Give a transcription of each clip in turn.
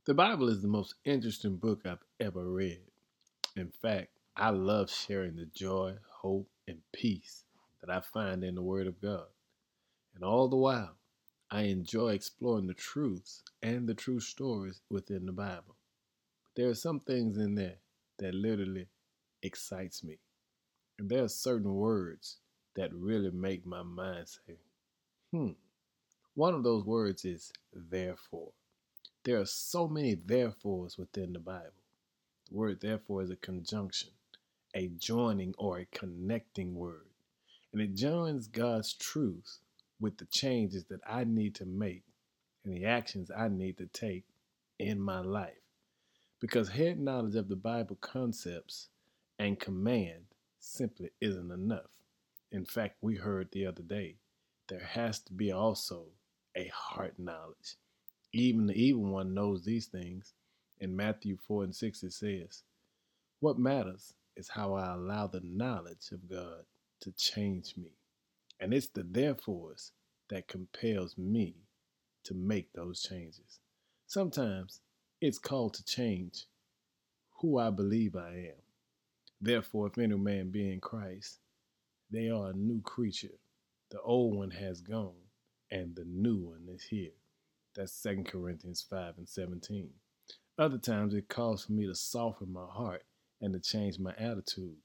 The Bible is the most interesting book I've ever read. In fact, I love sharing the joy, hope, and peace that I find in the Word of God. And all the while, I enjoy exploring the truths and the true stories within the Bible. But there are some things in there that literally excites me. And there are certain words that really make my mind say, hmm. One of those words is therefore. There are so many therefores within the Bible. The word therefore is a conjunction, a joining or a connecting word. And it joins God's truth with the changes that I need to make and the actions I need to take in my life. Because head knowledge of the Bible concepts and command simply isn't enough. In fact, we heard the other day, there has to be also a heart knowledge. Even the evil one knows these things. In Matthew 4 and 6, it says, what matters is how I allow the knowledge of God to change me. And it's the therefores that compels me to make those changes. Sometimes it's called to change who I believe I am. Therefore, if any man be in Christ, they are a new creature. The old one has gone, and the new one is here. That's 2 Corinthians 5 and 17. Other times it calls for me to soften my heart and to change my attitude.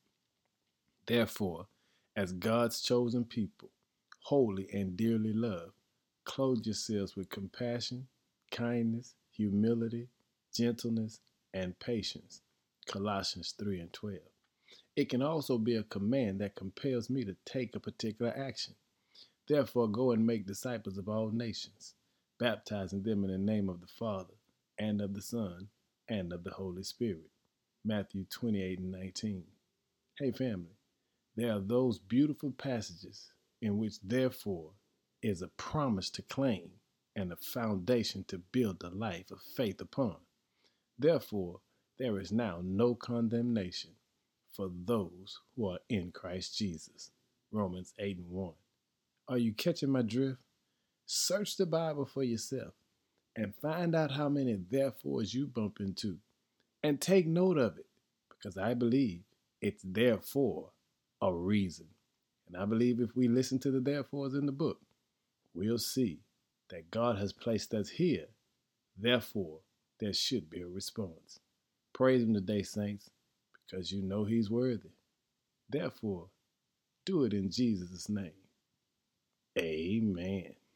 Therefore, as God's chosen people, holy and dearly loved, clothe yourselves with compassion, kindness, humility, gentleness, and patience. Colossians 3 and 12. It can also be a command that compels me to take a particular action. Therefore, go and make disciples of all nations, baptizing them in the name of the Father, and of the Son, and of the Holy Spirit. Matthew 28 and 19. Hey, family, there are those beautiful passages in which, therefore, is a promise to claim and a foundation to build the life of faith upon. Therefore, there is now no condemnation for those who are in Christ Jesus. Romans 8 and 1. Are you catching my drift? Search the Bible for yourself and find out how many therefores you bump into and take note of it because I believe it's there for a reason. And I believe if we listen to the therefores in the book, we'll see that God has placed us here. Therefore, there should be a response. Praise Him today, saints, because you know He's worthy. Therefore, do it in Jesus' name. Amen.